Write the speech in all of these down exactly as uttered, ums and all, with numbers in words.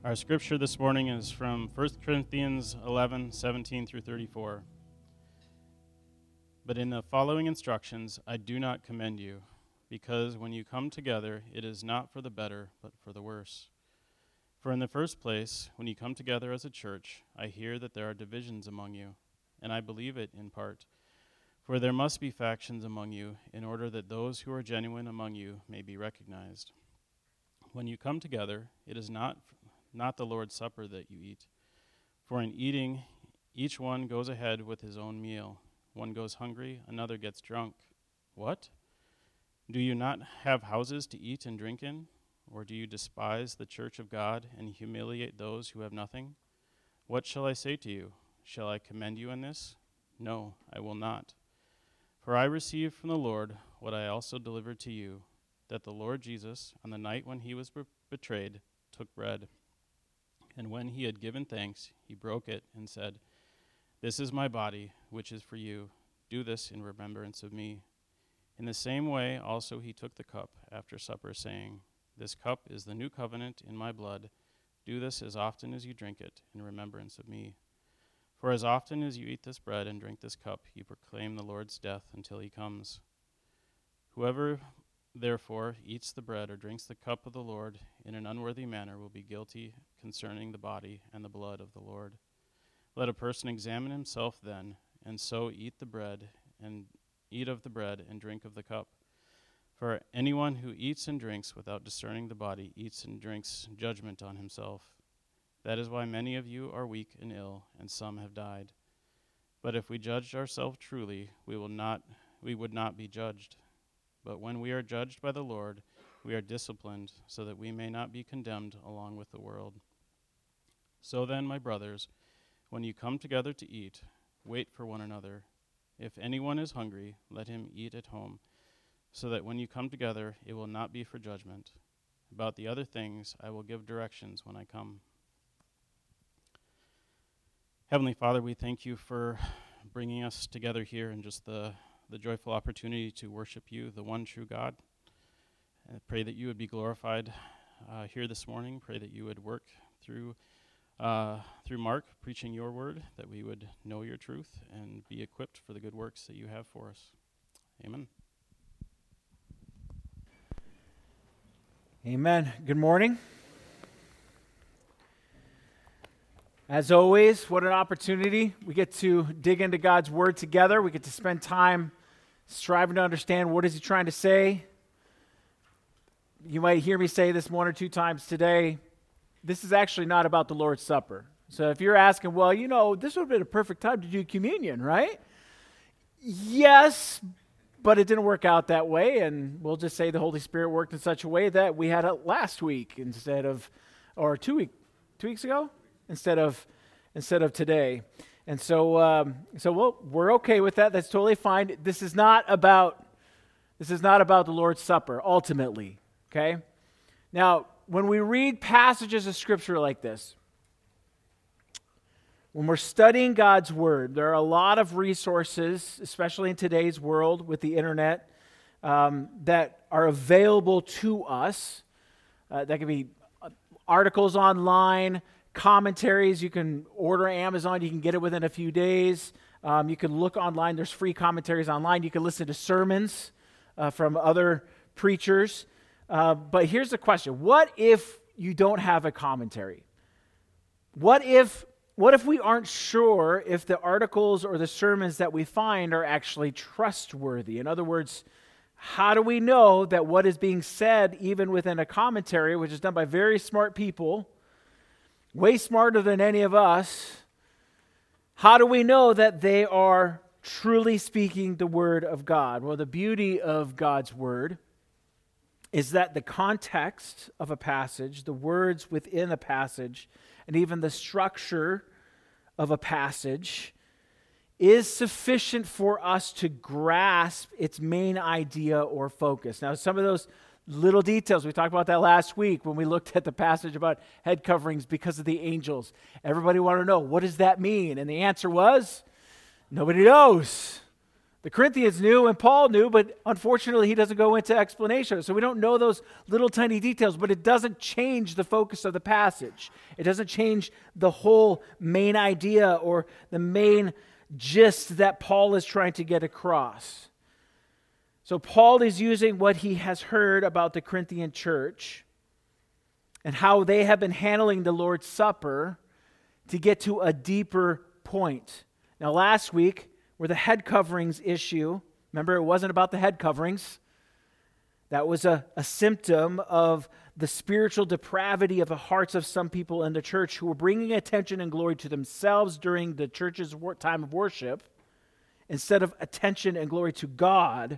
Our scripture this morning is from First Corinthians eleven, seventeen through thirty-four. But in the following instructions I do not commend you, because when you come together it is not for the better, but for the worse. For in the first place, when you come together as a church, I hear that there are divisions among you, and I believe it in part. For there must be factions among you, in order that those who are genuine among you may be recognized. When you come together, it is not not the Lord's Supper that you eat. For in eating, each one goes ahead with his own meal. One goes hungry, another gets drunk. What? Do you not have houses to eat and drink in? Or do you despise the church of God and humiliate those who have nothing? What shall I say to you? Shall I commend you in this? No, I will not. For I received from the Lord what I also delivered to you, that the Lord Jesus, on the night when he was be- betrayed, took bread. And when he had given thanks, he broke it and said, "This is my body, which is for you. Do this in remembrance of me." In the same way also he took the cup after supper, saying, "This cup is the new covenant in my blood. Do this as often as you drink it in remembrance of me. For as often as you eat this bread and drink this cup, you proclaim the Lord's death until he comes. Whoever therefore eats the bread or drinks the cup of the Lord in an unworthy manner will be guilty concerning the body and the blood of the Lord. Let a person examine himself then, and so eat the bread and eat of the bread and drink of the cup. For anyone who eats and drinks without discerning the body eats and drinks judgment on himself. That is why many of you are weak and ill, and some have died. But if we judged ourselves truly, we will not we would not be judged. But when we are judged by the Lord, we are disciplined, so that we may not be condemned along with the world. So then, my brothers, when you come together to eat, wait for one another. If anyone is hungry, let him eat at home, so that when you come together, it will not be for judgment. About the other things, I will give directions when I come. Heavenly Father, we thank you for bringing us together here and just the the joyful opportunity to worship you, the one true God. I pray that you would be glorified uh, here this morning. Pray that you would work through uh, through Mark preaching your word, that we would know your truth and be equipped for the good works that you have for us. Amen. Amen. Good morning. As always, what an opportunity. We get to dig into God's word together. We get to spend time striving to understand what is he trying to say. You might hear me say this one or two times today. This is actually not about the Lord's Supper. So if you're asking, well, you know, this would have been a perfect time to do communion, right? Yes, but it didn't work out that way, and we'll just say the Holy Spirit worked in such a way that we had it last week instead of, or two week, two weeks ago? Instead of instead of today. And so um, so we'll, we're okay with that. That's totally fine. This is not about this is not about the Lord's Supper ultimately, okay? Now, when we read passages of scripture like this, when we're studying God's word, there are a lot of resources, especially in today's world with the internet, um, that are available to us. Uh, that could be articles online, commentaries. You can order Amazon. You can get it within a few days. Um, you can look online. There's free commentaries online. You can listen to sermons uh, from other preachers. Uh, but here's the question. What if you don't have a commentary? What if, what if we aren't sure if the articles or the sermons that we find are actually trustworthy? In other words, how do we know that what is being said, even within a commentary, which is done by very smart people, way smarter than any of us, how do we know that they are truly speaking the word of God? Well, the beauty of God's word is that the context of a passage, the words within a passage, and even the structure of a passage is sufficient for us to grasp its main idea or focus. Now, some of those little details, we talked about that last week when we looked at the passage about head coverings because of the angels. Everybody wanted to know, what does that mean? And the answer was, nobody knows. The Corinthians knew and Paul knew, but unfortunately he doesn't go into explanation. So we don't know those little tiny details, but it doesn't change the focus of the passage. It doesn't change the whole main idea or the main gist that Paul is trying to get across. So Paul is using what he has heard about the Corinthian church and how they have been handling the Lord's Supper to get to a deeper point. Now last week, where the head coverings issue, remember it wasn't about the head coverings. That was a, a symptom of the spiritual depravity of the hearts of some people in the church who were bringing attention and glory to themselves during the church's time of worship instead of attention and glory to God.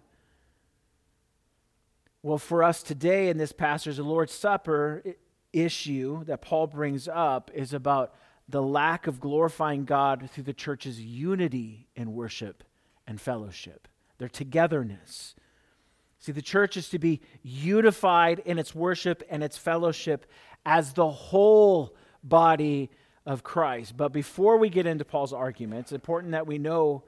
Well, for us today in this passage, the Lord's Supper issue that Paul brings up is about the lack of glorifying God through the church's unity in worship and fellowship, their togetherness. See, the church is to be unified in its worship and its fellowship as the whole body of Christ. But before we get into Paul's argument, it's important that we know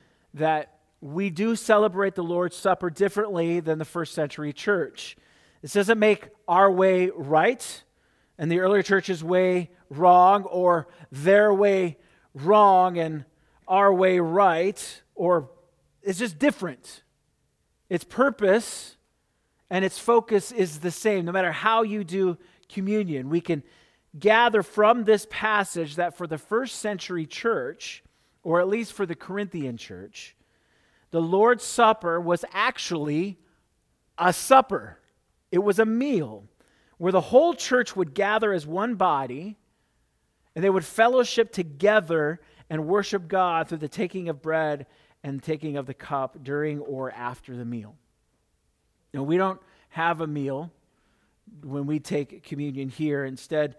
that we do celebrate the Lord's Supper differently than the first century church. This doesn't make our way right and the earlier church's way wrong, or their way wrong and our way right, or it's just different. Its purpose and its focus is the same, no matter how you do communion. We can gather from this passage that for the first century church, or at least for the Corinthian church, the Lord's Supper was actually a supper. It was a meal where the whole church would gather as one body, and they would fellowship together and worship God through the taking of bread and taking of the cup during or after the meal. Now, we don't have a meal when we take communion here. Instead,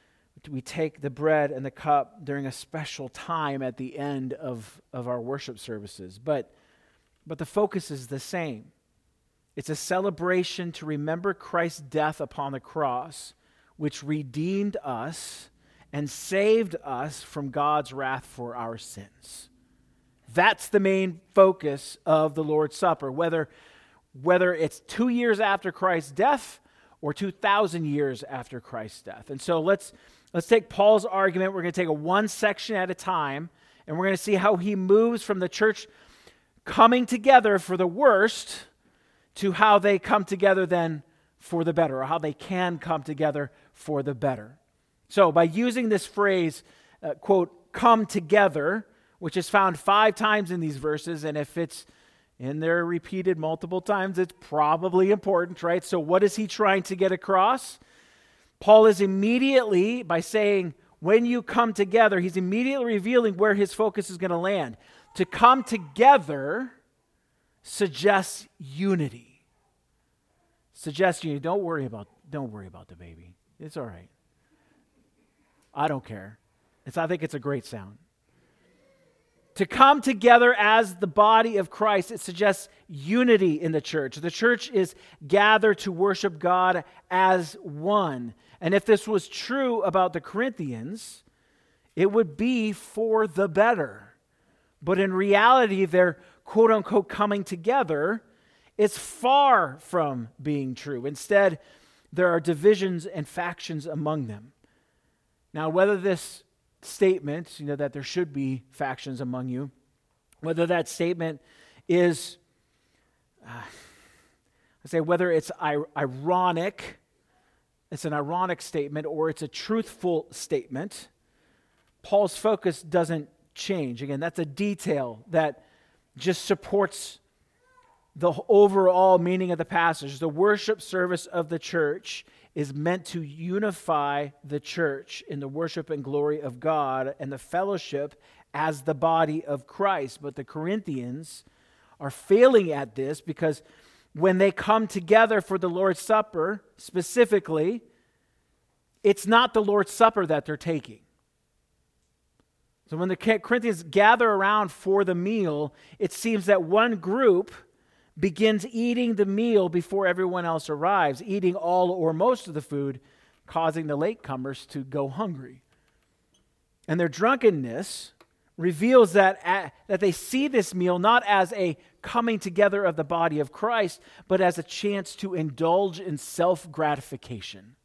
we take the bread and the cup during a special time at the end of, of our worship services. But, but the focus is the same. It's a celebration to remember Christ's death upon the cross, which redeemed us and saved us from God's wrath for our sins. That's the main focus of the Lord's Supper, whether, whether it's two years after Christ's death or two thousand years after Christ's death. And so let's, let's take Paul's argument. We're going to take a one section at a time, and we're going to see how he moves from the church coming together for the worst to how they come together then for the better, or how they can come together for the better. So by using this phrase, uh, quote, come together, which is found five times in these verses, and if it's in there repeated multiple times, it's probably important, right? So what is he trying to get across? Paul is immediately, by saying, when you come together, he's immediately revealing where his focus is going to land. To come together suggests unity. Suggests unity. Don't worry about, don't worry about the baby. It's all right. I don't care. It's, I think it's a great sound. To come together as the body of Christ, it suggests unity in the church. The church is gathered to worship God as one. And if this was true about the Corinthians, it would be for the better. But in reality, they're quote-unquote coming together. It's far from being true. Instead, there are divisions and factions among them. Now, whether this statement, you know, that there should be factions among you, whether that statement is, uh, I say, whether it's I- ironic, it's an ironic statement, or it's a truthful statement, Paul's focus doesn't change. Again, that's a detail that just supports the overall meaning of the passage. The worship service of the church is meant to unify the church in the worship and glory of God and the fellowship as the body of Christ. But the Corinthians are failing at this because when they come together for the Lord's Supper, specifically, it's not the Lord's Supper that they're taking. So when the Corinthians gather around for the meal, it seems that one group begins eating the meal before everyone else arrives, eating all or most of the food, causing the latecomers to go hungry. And their drunkenness reveals that, at, that they see this meal not as a coming together of the body of Christ, but as a chance to indulge in self-gratification.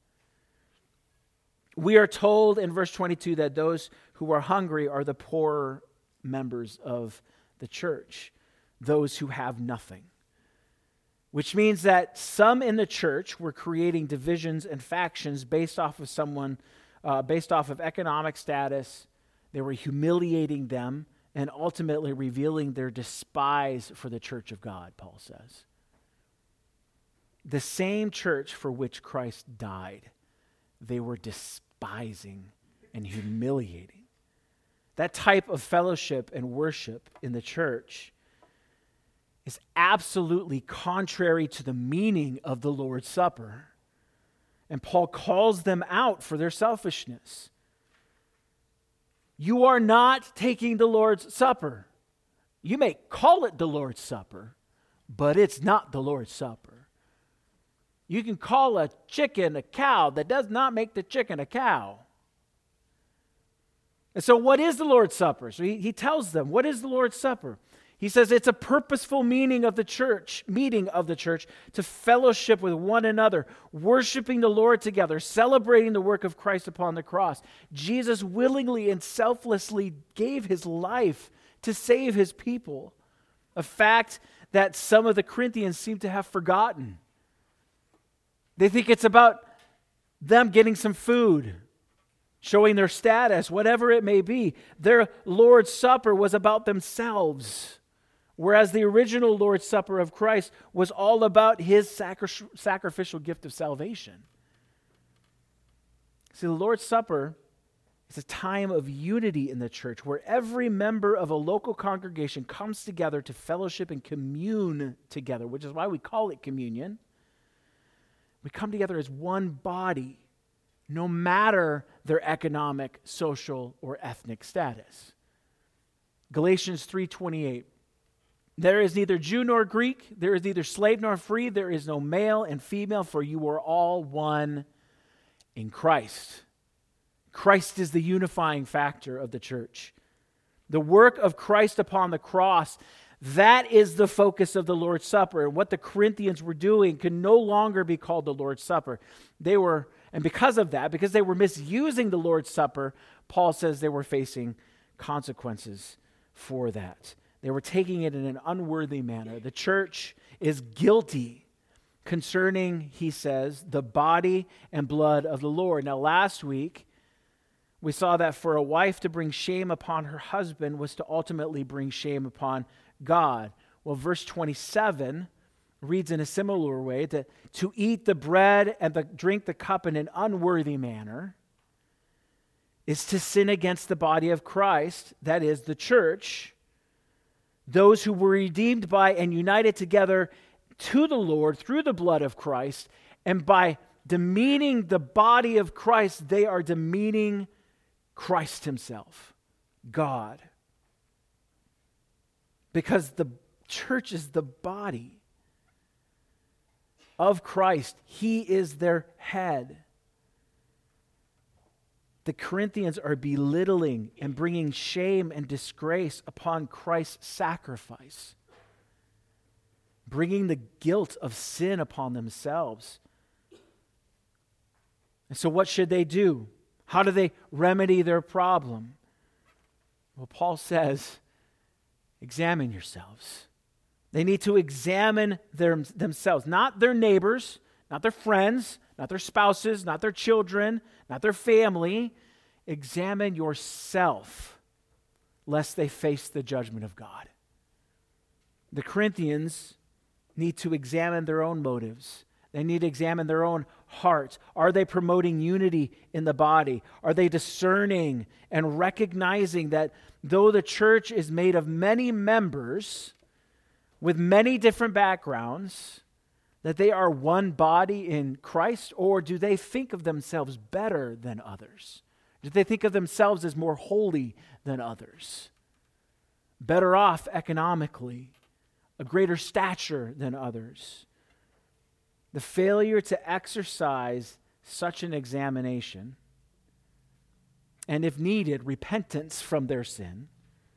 We are told in verse twenty-two that those who are hungry are the poorer members of the church, those who have nothing. Which means that some in the church were creating divisions and factions based off of someone, uh, based off of economic status. They were humiliating them and ultimately revealing their despise for the church of God, Paul says. The same church for which Christ died, they were despising and humiliating. That type of fellowship and worship in the church is absolutely contrary to the meaning of the Lord's Supper. And Paul calls them out for their selfishness. You are not taking the Lord's Supper. You may call it the Lord's Supper, but it's not the Lord's Supper. You can call a chicken a cow. That does not make the chicken a cow. And so what is the Lord's Supper? So he, he tells them, what is the Lord's Supper? He says it's a purposeful meaning of the church, meeting of the church to fellowship with one another, worshiping the Lord together, celebrating the work of Christ upon the cross. Jesus willingly and selflessly gave his life to save his people, a fact that some of the Corinthians seem to have forgotten. They think it's about them getting some food, showing their status, whatever it may be. Their Lord's Supper was about themselves. Whereas the original Lord's Supper of Christ was all about his sacri- sacrificial gift of salvation. See, the Lord's Supper is a time of unity in the church where every member of a local congregation comes together to fellowship and commune together, which is why we call it communion. We come together as one body, no matter their economic, social, or ethnic status. Galatians three twenty-eight. There is neither Jew nor Greek, there is neither slave nor free, there is no male and female, for you are all one in Christ. Christ is the unifying factor of the church. The work of Christ upon the cross, that is the focus of the Lord's Supper. And what the Corinthians were doing can no longer be called the Lord's Supper. They were, and because of that, because they were misusing the Lord's Supper, Paul says they were facing consequences for that. They were taking it in an unworthy manner. The church is guilty concerning, he says, the body and blood of the Lord. Now, last week, we saw that for a wife to bring shame upon her husband was to ultimately bring shame upon God. Well, verse twenty-seven reads in a similar way that to eat the bread and the, drink the cup in an unworthy manner is to sin against the body of Christ, that is, the church, those who were redeemed by and united together to the Lord through the blood of Christ, and by demeaning the body of Christ, they are demeaning Christ himself, God. Because the church is the body of Christ. He is their head. The Corinthians are belittling and bringing shame and disgrace upon Christ's sacrifice, bringing the guilt of sin upon themselves. And so what should they do? How do they remedy their problem? Well, Paul says, examine yourselves. They need to examine their, themselves, not their neighbors, not their friends, not their spouses, not their children, not their family. Examine yourself, lest they face the judgment of God. The Corinthians need to examine their own motives. They need to examine their own hearts. Are they promoting unity in the body? Are they discerning and recognizing that though the church is made of many members with many different backgrounds, that they are one body in Christ? Or do they think of themselves better than others? Do they think of themselves as more holy than others? Better off economically, a greater stature than others? The failure to exercise such an examination, and if needed, repentance from their sin,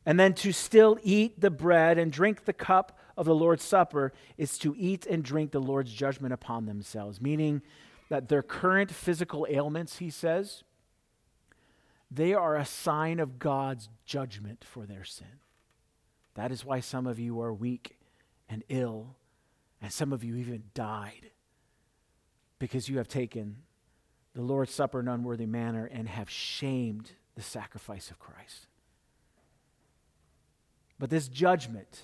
And then to still eat the bread and drink the cup of the Lord's Supper is to eat and drink the Lord's judgment upon themselves, meaning that their current physical ailments, he says, they are a sign of God's judgment for their sin. That is why some of you are weak and ill, and some of you even died, because you have taken the Lord's Supper in an unworthy manner and have shamed the sacrifice of Christ. But this judgment,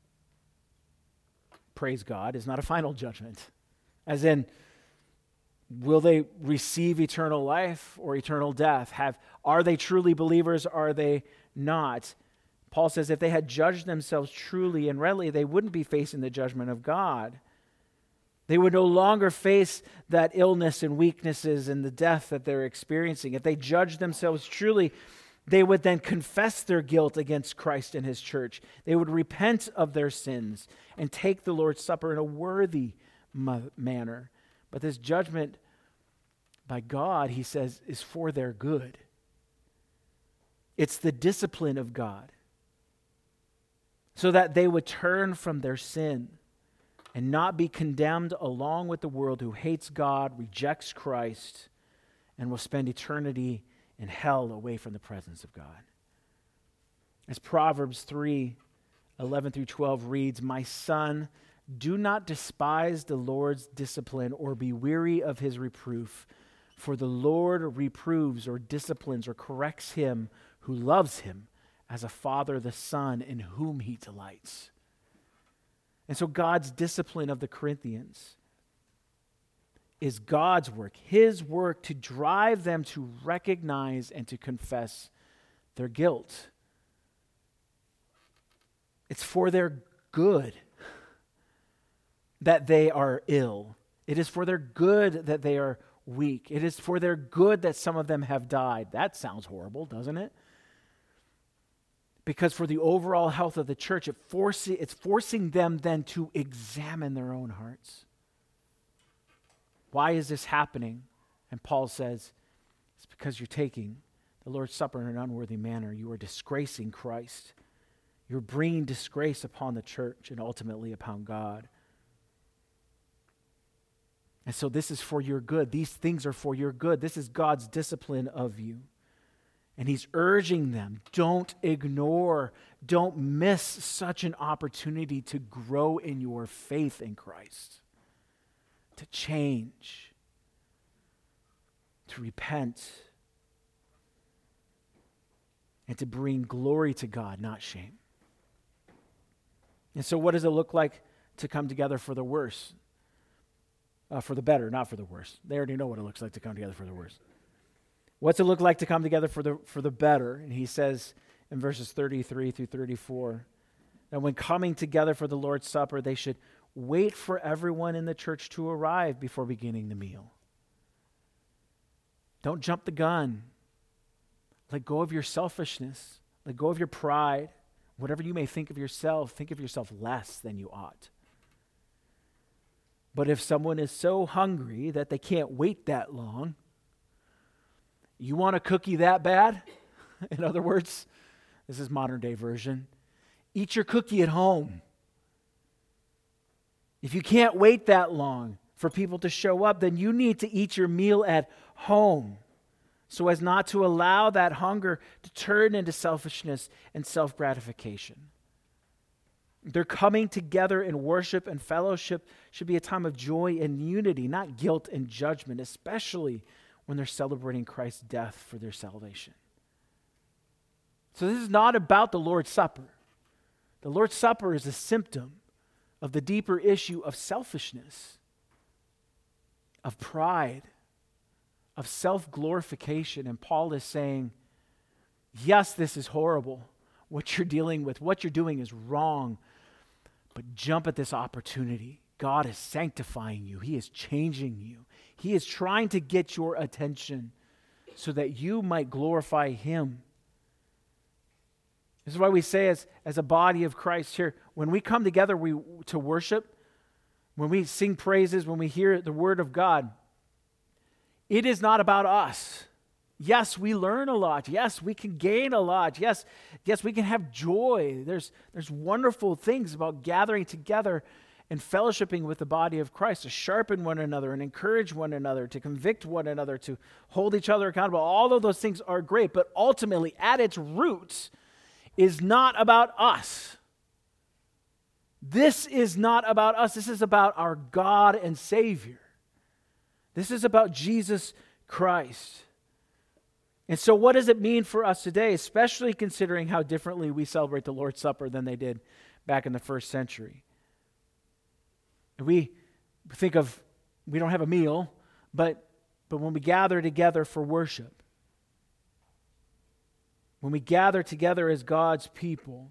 praise God, is not a final judgment. As in, will they receive eternal life or eternal death? Have, are they truly believers? Are they not? Paul says if they had judged themselves truly and readily, they wouldn't be facing the judgment of God. They would no longer face that illness and weaknesses and the death that they're experiencing. If they judged themselves truly, they would then confess their guilt against Christ and his church. They would repent of their sins and take the Lord's Supper in a worthy ma- manner. But this judgment by God, he says, is for their good. It's the discipline of God, so that they would turn from their sin and not be condemned along with the world who hates God, rejects Christ, and will spend eternity in hell away from the presence of God. As Proverbs three, eleven through twelve reads, "My son, do not despise the Lord's discipline or be weary of his reproof, for the Lord reproves or disciplines or corrects him who loves him, as a father the son in whom he delights." And so God's discipline of the Corinthians is God's work, his work to drive them to recognize and to confess their guilt. It's for their good that they are ill. It is for their good that they are weak. It is for their good that some of them have died. That sounds horrible, doesn't it? Because for the overall health of the church, it force, it's forcing them then to examine their own hearts. Why is this happening? And Paul says, it's because you're taking the Lord's Supper in an unworthy manner. You are disgracing Christ. You're bringing disgrace upon the church and ultimately upon God. And so this is for your good. These things are for your good. This is God's discipline of you. And he's urging them, don't ignore, don't miss such an opportunity to grow in your faith in Christ, to change, to repent, and to bring glory to God, not shame. And so what does it look like to come together for the worse? Uh, for the better, not for the worse. They already know what it looks like to come together for the worse. What's it look like to come together for the for the better? And he says in verses thirty-three through thirty-four, that when coming together for the Lord's Supper, they should wait for everyone in the church to arrive before beginning the meal. Don't jump the gun. Let go of your selfishness. Let go of your pride. Whatever you may think of yourself, think of yourself less than you ought. But if someone is so hungry that they can't wait that long, you want a cookie that bad? In other words, this is modern day version. Eat your cookie at home. If you can't wait that long for people to show up, then you need to eat your meal at home so as not to allow that hunger to turn into selfishness and self-gratification. Their coming together in worship and fellowship should be a time of joy and unity, not guilt and judgment, especially when they're celebrating Christ's death for their salvation. So this is not about the Lord's Supper. The Lord's Supper is a symptom of the deeper issue of selfishness, of pride, of self-glorification. And Paul is saying, yes, this is horrible. What you're dealing with, what you're doing is wrong, but jump at this opportunity. God is sanctifying you. He is changing you. He is trying to get your attention so that you might glorify Him. This is why we say as, as a body of Christ here, when we come together we, to worship, when we sing praises, when we hear the Word of God, it is not about us. Yes, we learn a lot. Yes, we can gain a lot. Yes, yes, we can have joy. There's, there's wonderful things about gathering together and fellowshipping with the body of Christ, to sharpen one another and encourage one another, to convict one another, to hold each other accountable. All of those things are great, but ultimately, at its roots, is not about us. This is not about us. This is about our God and Savior. This is about Jesus Christ. And so what does it mean for us today, especially considering how differently we celebrate the Lord's Supper than they did back in the first century? We think of, we don't have a meal, but, but when we gather together for worship, when we gather together as God's people,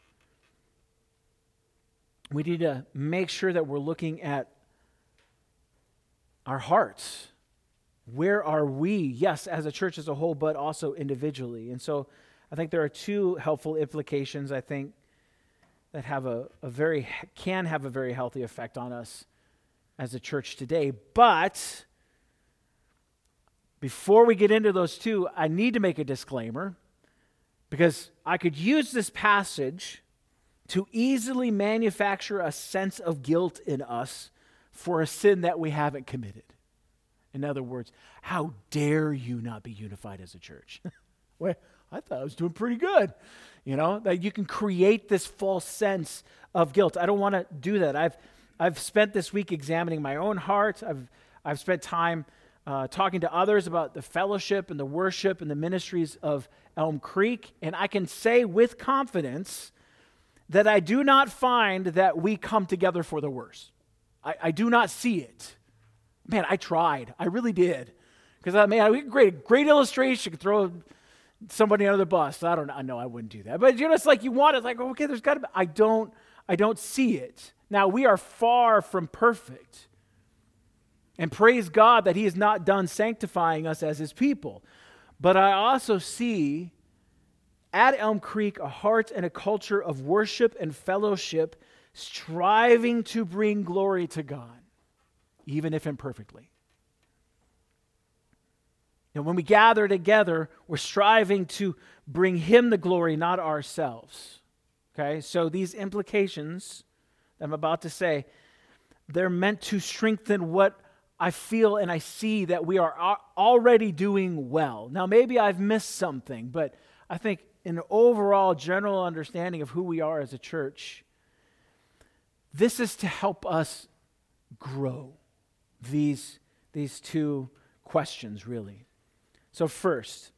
we need to make sure that we're looking at our hearts. Where are we? Yes, as a church as a whole, but also individually. And so I think there are two helpful implications, I think, that have a, a very can have a very healthy effect on us as a church today. But before we get into those two, I need to make a disclaimer, because I could use this passage to easily manufacture a sense of guilt in us for a sin that we haven't committed. In other words, how dare you not be unified as a church? Well, I thought I was doing pretty good. You know, that you can create this false sense of guilt. I don't want to do that. I've I've spent this week examining my own heart. I've I've spent time uh, talking to others about the fellowship and the worship and the ministries of Elm Creek, and I can say with confidence that I do not find that we come together for the worse. I, I do not see it. Man, I tried. I really did. Because, I mean, we could create a great illustration, could throw somebody under the bus. I don't know. I know I wouldn't do that. But, you know, it's like you want it. It's like, okay, there's got to be. I don't, I don't see it. Now, we are far from perfect. And praise God that he is not done sanctifying us as his people. But I also see at Elm Creek a heart and a culture of worship and fellowship, striving to bring glory to God, even if imperfectly. And when we gather together, we're striving to bring him the glory, not ourselves. Okay, so these implications that I'm about to say, they're meant to strengthen what I feel and I see that we are already doing well. Now, maybe I've missed something, but I think an overall general understanding of who we are as a church, this is to help us grow these, these two questions, really. So first,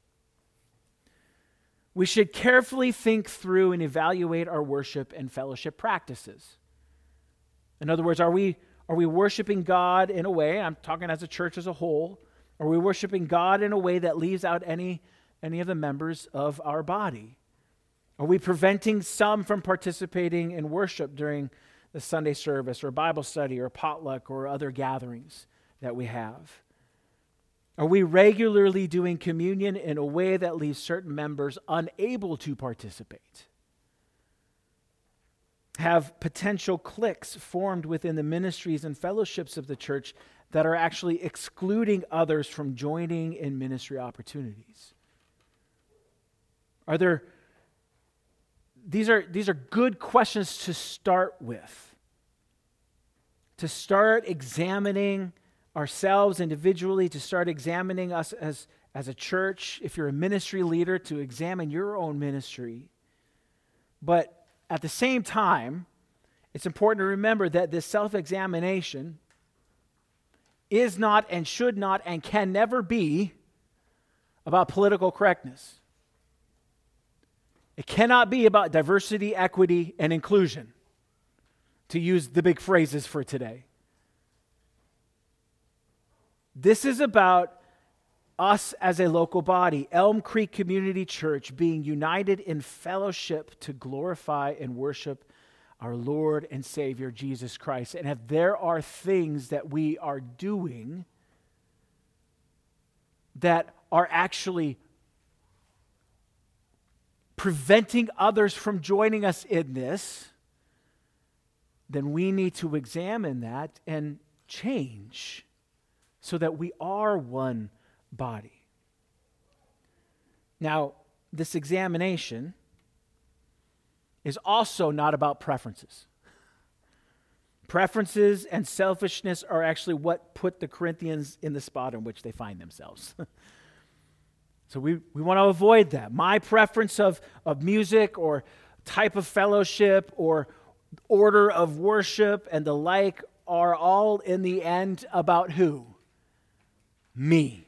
we should carefully think through and evaluate our worship and fellowship practices. In other words, are we, are we worshiping God in a way, I'm talking as a church as a whole, are we worshiping God in a way that leaves out any, any of the members of our body? Are we preventing some from participating in worship during the Sunday service or Bible study or potluck or other gatherings that we have? Are we regularly doing communion in a way that leaves certain members unable to participate? Have potential cliques formed within the ministries and fellowships of the church that are actually excluding others from joining in ministry opportunities? Are there These are, these are good questions to start with. To start examining ourselves individually, to start examining us as, as a church. If you're a ministry leader, to examine your own ministry. But at the same time, it's important to remember that this self-examination is not and should not and can never be about political correctness. It cannot be about diversity, equity, and inclusion, to use the big phrases for today. This is about us as a local body, Elm Creek Community Church, being united in fellowship to glorify and worship our Lord and Savior, Jesus Christ. And if there are things that we are doing that are actually preventing others from joining us in this, then we need to examine that and change so that we are one body. Now, this examination is also not about preferences. Preferences and selfishness are actually what put the Corinthians in the spot in which they find themselves. So we, we want to avoid that. My preference of, of music or type of fellowship or order of worship and the like are all in the end about who? Me.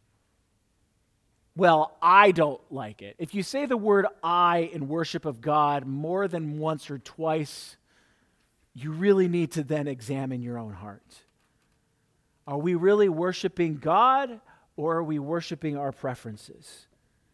Well, I don't like it. If you say the word I in worship of God more than once or twice, you really need to then examine your own heart. Are we really worshiping God, or are we worshiping our preferences?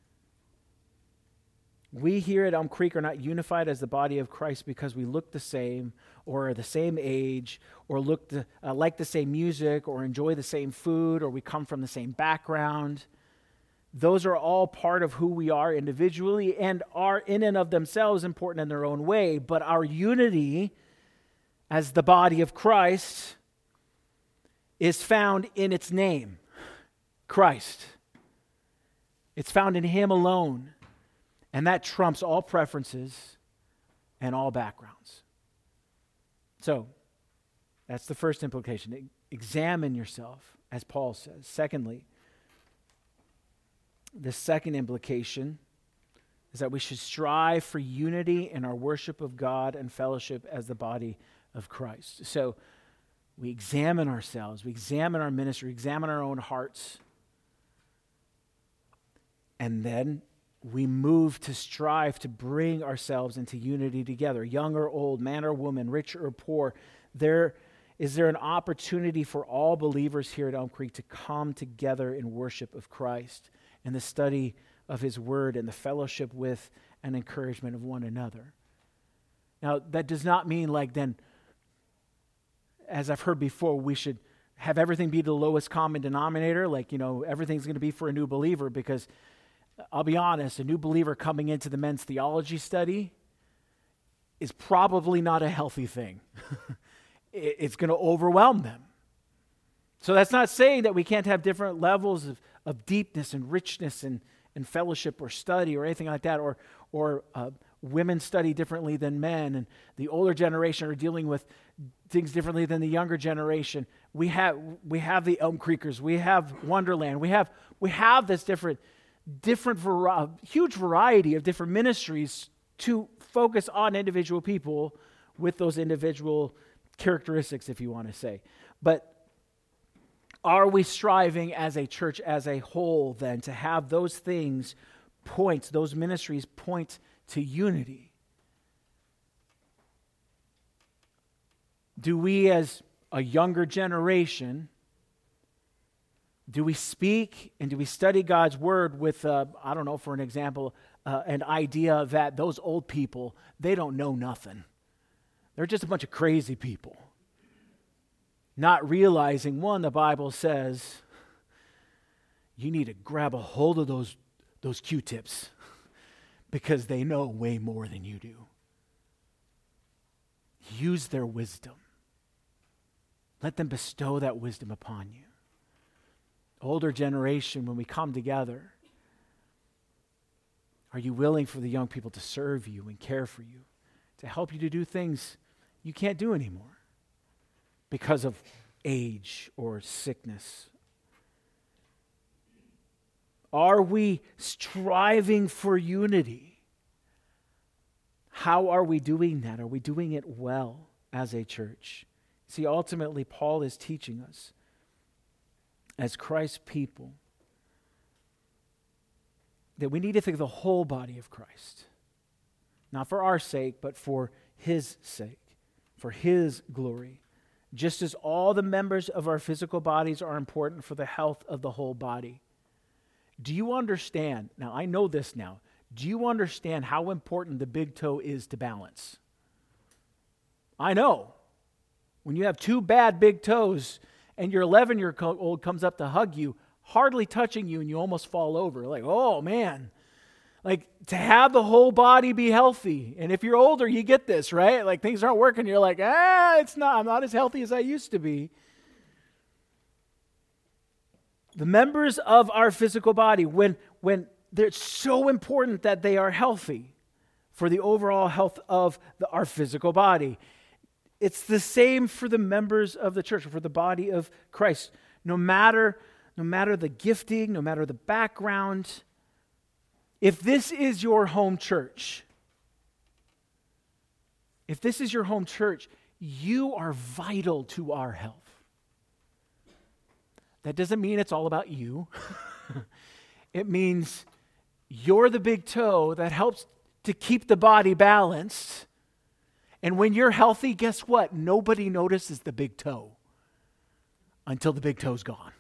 We here at Elm Creek are not unified as the body of Christ because we look the same, or are the same age, or look the, uh, like the same music, or enjoy the same food, or we come from the same background. Those are all part of who we are individually and are in and of themselves important in their own way. But our unity as the body of Christ is found in its name, Christ. It's found in Him alone. And that trumps all preferences and all backgrounds. So, that's the first implication. Examine yourself, as Paul says. Secondly, the second implication is that we should strive for unity in our worship of God and fellowship as the body of Christ. So we examine ourselves, we examine our ministry, examine our own hearts, and then we move to strive to bring ourselves into unity together. Young or old, man or woman, rich or poor, there is there an opportunity for all believers here at Elm Creek to come together in worship of Christ and the study of His Word and the fellowship with and encouragement of one another. Now, that does not mean like then, as I've heard before, we should have everything be the lowest common denominator, like, you know, everything's going to be for a new believer, because I'll be honest, a new believer coming into the men's theology study is probably not a healthy thing. It's going to overwhelm them. So that's not saying that we can't have different levels of, of deepness and richness and, and fellowship or study or anything like that, or, or uh, women study differently than men, and the older generation are dealing with things differently than the younger generation. We have we have the Elm Creekers, we have Wonderland, we have we have this different different vari- huge variety of different ministries to focus on individual people with those individual characteristics, if you want to say. But are we striving as a church as a whole then to have those things point, those ministries point to unity? Do we as a younger generation, do we speak and do we study God's Word with, uh, I don't know, for an example, uh, an idea that those old people, they don't know nothing. They're just a bunch of crazy people. Not realizing, one, the Bible says you need to grab a hold of those, those Q-tips because they know way more than you do. Use their wisdom. Let them bestow that wisdom upon you. Older generation, when we come together, are you willing for the young people to serve you and care for you, to help you to do things you can't do anymore because of age or sickness? Are we striving for unity? How are we doing that? Are we doing it well as a church? See, ultimately, Paul is teaching us as Christ's people that we need to think of the whole body of Christ, not for our sake, but for His sake, for His glory. Just as all the members of our physical bodies are important for the health of the whole body. Do you understand? Now, I know this now. Do you understand how important the big toe is to balance? I know. When you have two bad big toes and your eleven-year-old comes up to hug you, hardly touching you, and you almost fall over. Like, oh, man. Like, to have the whole body be healthy. And if you're older, you get this, right? Like, things aren't working. You're like, ah, it's not. I'm not as healthy as I used to be. The members of our physical body, when, when it's so important that they are healthy for the overall health of the, our physical body. It's the same for the members of the church, for the body of Christ. No matter, no matter the gifting, no matter the background, if this is your home church, if this is your home church, you are vital to our health. That doesn't mean it's all about you. It means you're the big toe that helps to keep the body balanced. And when you're healthy, guess what? Nobody notices the big toe until the big toe's gone.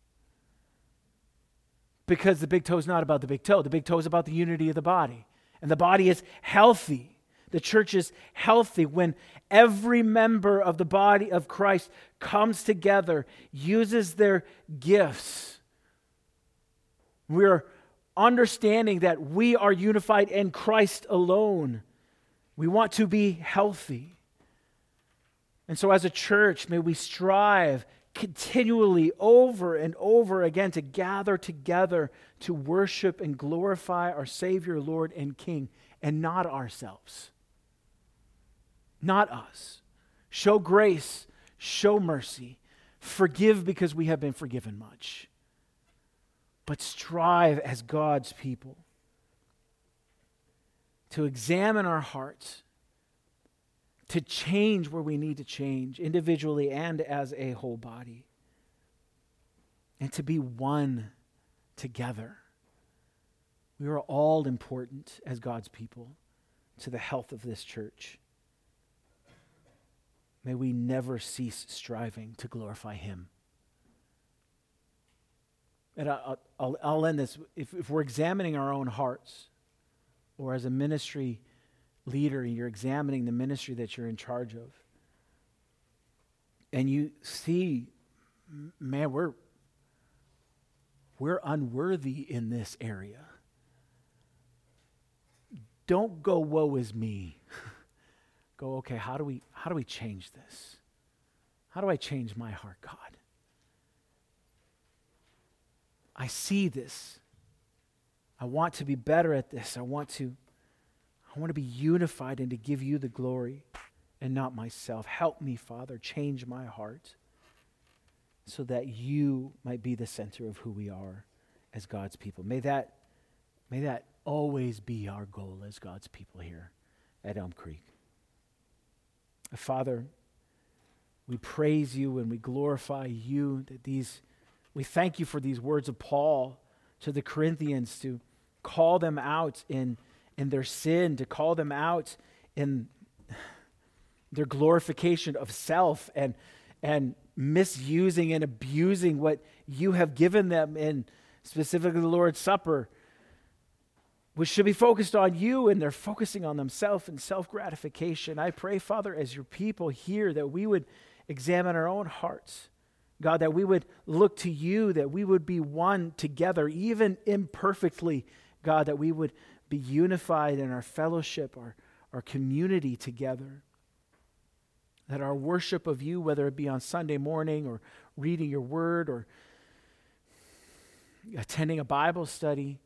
Because the big toe is not about the big toe. The big toe is about the unity of the body. And the body is healthy. The church is healthy when every member of the body of Christ comes together, uses their gifts. We're understanding that we are unified in Christ alone. We want to be healthy. And so as a church, may we strive continually over and over again to gather together to worship and glorify our Savior, Lord, and King, and not ourselves. Not us. Show grace, show mercy, forgive because we have been forgiven much. But strive as God's people to examine our hearts, to change where we need to change, individually and as a whole body, and to be one together. We are all important as God's people to the health of this church. May we never cease striving to glorify Him. And I'll, I'll, I'll end this. If, if we're examining our own hearts, or as a ministry leader, you're examining the ministry that you're in charge of, and you see, man, we're, we're unworthy in this area. Don't go, woe is me. Go, okay, how do we how do we change this? How do I change my heart, God? I see this. I want to be better at this. I want to I want to be unified and to give you the glory and not myself. Help me, Father, change my heart so that you might be the center of who we are as God's people. May that may that always be our goal as God's people here at Elm Creek. Father, we praise you and we glorify you that these, we thank you for these words of Paul to the Corinthians to call them out in, in their sin, to call them out in their glorification of self and, and misusing and abusing what you have given them in specifically the Lord's Supper, which should be focused on you, and they're focusing on themselves and self-gratification. I pray, Father, as your people here, that we would examine our own hearts. God, that we would look to you, that we would be one together, even imperfectly. God, that we would be unified in our fellowship, our, our community together. That our worship of you, whether it be on Sunday morning or reading your word or attending a Bible study,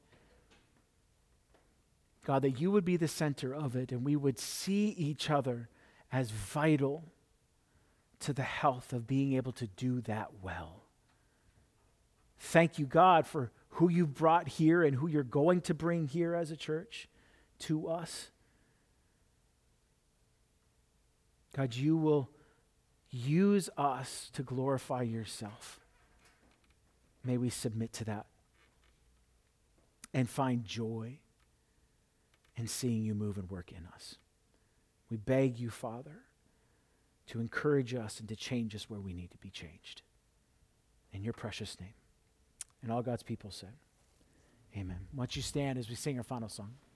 God, that you would be the center of it and we would see each other as vital to the health of being able to do that well. Thank you, God, for who you've brought here and who you're going to bring here as a church to us. God, you will use us to glorify yourself. May we submit to that and find joy and seeing you move and work in us. We beg you, Father, to encourage us and to change us where we need to be changed. In your precious name. And all God's people said, amen. Why don't you stand as we sing our final song?